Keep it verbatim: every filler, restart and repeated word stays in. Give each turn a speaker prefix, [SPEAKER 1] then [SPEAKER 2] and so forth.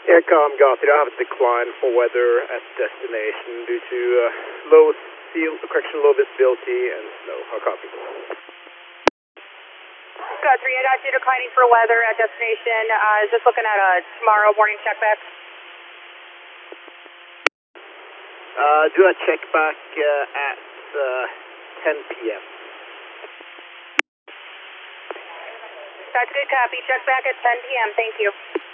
[SPEAKER 1] Aircom got it. I have a decline for weather at destination due to uh, low seal, correction, low visibility and snow. I'll copy.
[SPEAKER 2] Got three, I got you declining for weather at destination. Uh, just looking at a tomorrow morning check back.
[SPEAKER 1] Uh, do a check back uh, at uh, ten p m
[SPEAKER 2] That's a good copy. Check back at ten p m Thank you.